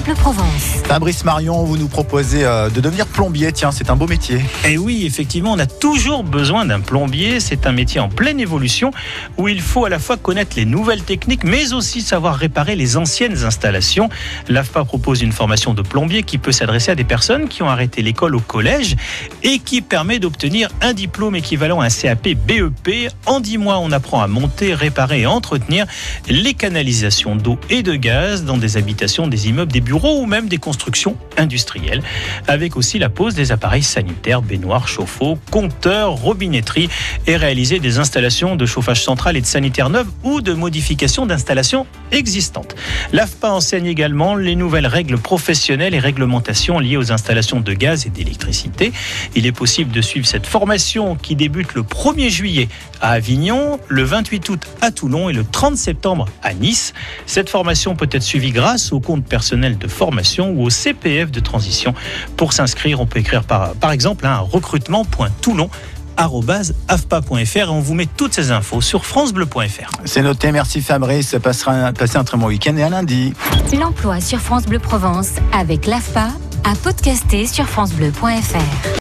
Bleu Provence. Fabrice Marion, vous nous proposez de devenir plombier. Tiens, c'est un beau métier. Et oui, effectivement, on a toujours besoin d'un plombier. C'est un métier en pleine évolution où il faut à la fois connaître les nouvelles techniques, mais aussi savoir réparer les anciennes installations. L'AFPA propose une formation de plombier qui peut s'adresser à des personnes qui ont arrêté l'école au collège et qui permet d'obtenir un diplôme équivalent à un CAP BEP. En 10 mois, on apprend à monter, réparer et entretenir les canalisations d'eau et de gaz dans des habitations, des immeubles, des bureaux ou même des constructions industrielles, avec aussi la pose des appareils sanitaires, baignoires, chauffe-eau, compteurs, robinetterie et réaliser des installations de chauffage central et de sanitaires neuves ou de modification d'installations existantes. L'AFPA enseigne également les nouvelles règles professionnelles et réglementations liées aux installations de gaz et d'électricité. Il est possible de suivre cette formation qui débute le 1er juillet à Avignon, le 28 août à Toulon et le 30 septembre à Nice. Cette formation peut être suivie grâce au compte personnel de formation ou au CPF de transition. Pour s'inscrire, on peut écrire par exemple à recrutement.toulon@afpa.fr et on vous met toutes ces infos sur francebleu.fr. C'est noté, merci Fabrice. Passez un très bon week-end et à lundi. L'emploi sur France Bleu Provence avec l'AFPA à podcaster sur francebleu.fr.